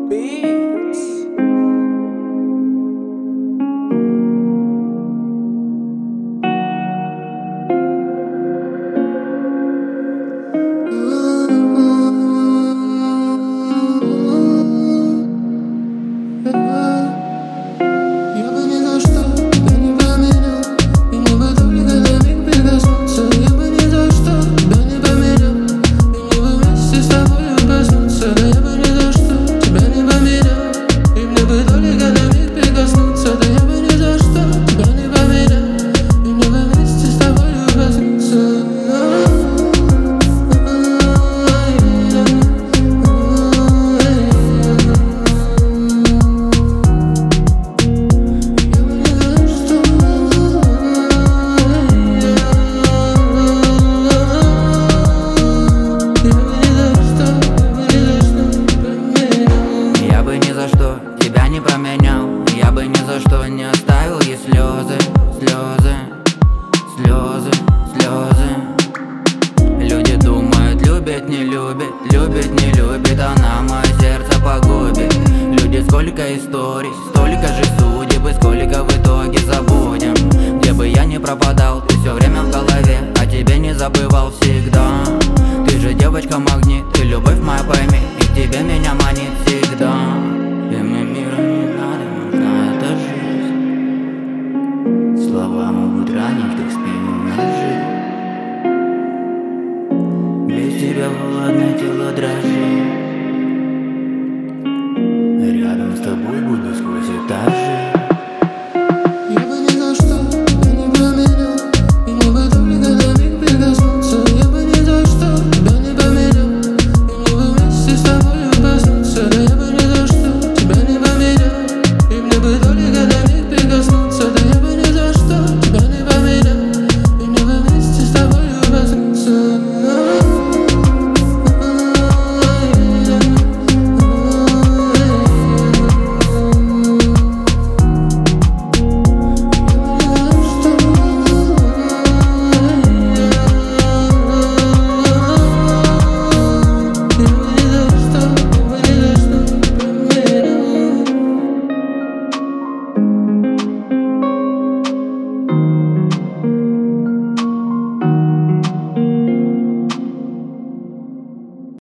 Beats. Я бы ни за что тебя не поменял, и мне бы только на миг прикоснуться. Я бы ни за что тебя не поменял, и мне бы вместе с тобой проснуться. Да я бы ни за что тебя не поменял, и мне бы только на миг прикоснуться. Да я бы ни за что тебя не поменял, и мне бы вместе с тобой проснуться. Я бы ни за что тебя не поменял, я бы ни за что не оставил ей слезы, слезы, слезы, слезы. Люди думают, любит, не любит, любит, не любит, она мое сердце погубит. Люди, сколько историй, столько же судеб, и сколько в итоге забудем. Где бы я ни пропадал, ты все время в голове, о тебе не забывал всегда. Ты же девочка-магнит, ты любовь моя, пойми.